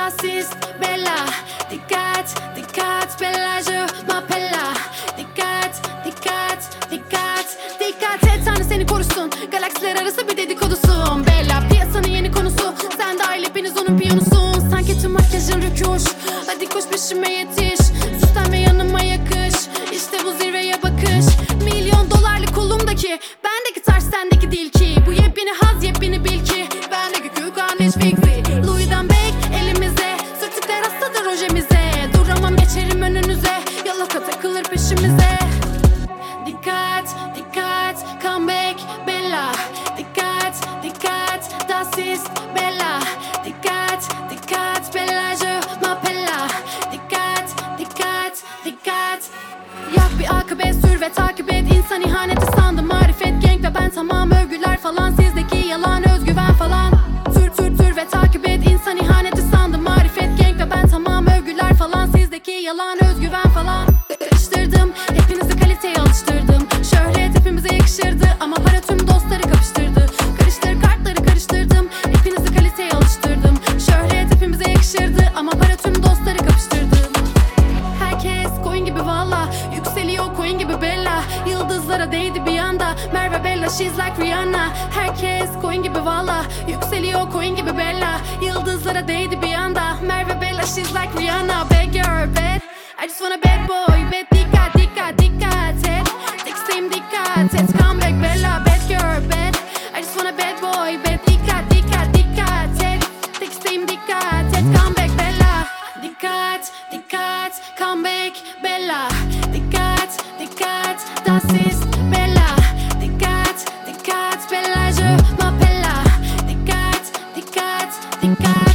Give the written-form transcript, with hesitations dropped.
das ist Bella. Dikkat, dikkat, Bella, je m'appelle. Dikkat, dikkat, dikkat, dikkat et, Tanrı seni korusun. Galaksiler arası bir dedikodusun. Bella piyasanın yeni konusu. Sen dahil hepiniz onun piyanosun. Sanki tüm makyajın rüküş. Hadi koş peşime yetiş. Süslen ve yanıma yakış. İşte bu zirveye bakış. Milyon dolarlık kolumdaki. Bendeki tarz sendeki değil ki. Bu yepyeni haz yepyeni bil ki. Bendeki kürkan hiç fiksi. Louis'dan bek elimize. Sırtık terasta rojemize. Duramam geçerim önünüze. Yalaka takılır peşimize. Dikkat, dikkat, come back Bella. Dikkat, dikkat, das ist Bella. Dikkat, dikkat, Bella, je m'appelle. Dikkat, dikkat, dikkat. Yak bir akıbet sür ve takip et. İnsan ihaneti sandım marifet genk ve ben tamam övgüler falan. Sizdeki yalan özgüven falan. Tür ve takip et. İnsan ihaneti sandım marifet genk ve ben tamam övgüler falan. Sizdeki yalan özgüven falan. Karıştırdım hepinizi kaliteye alıştırdım. Şöhret hepimize yakışırdı ama para tüm dostları kapıştırdı. Karıştır kartları karıştırdım. Hepinizi kaliteye alıştırdım. Şöhret hepimize yakışırdı ama para tüm dostları kapıştırdı. Herkes coin gibi valla. Yükseliyor coin gibi Bella. Yıldızlara değdi bir anda. Merve Bella, she's like Rihanna. Herkes coin gibi valla. Yükseliyor coin gibi Bella. Yıldızlara değdi bir anda. Merve Bella, she's like Rihanna. Bad girl, bad. I just want a bad boy. Bad dikkat, dikkat, dikkat et. Teksteyim dikkat et. Come back Bella, bad girl, bad. I just want a bad boy. Bad dikkat, dikkat, dikkat et. Teksteyim dikkat et. Come back Bella. Dikkat, dikkat, come back Bella. Dikkat, dikkat, das ist Bella. Dikkat, dikkat, Bella, je m'appelle. Dikkat, dikkat, dikkat.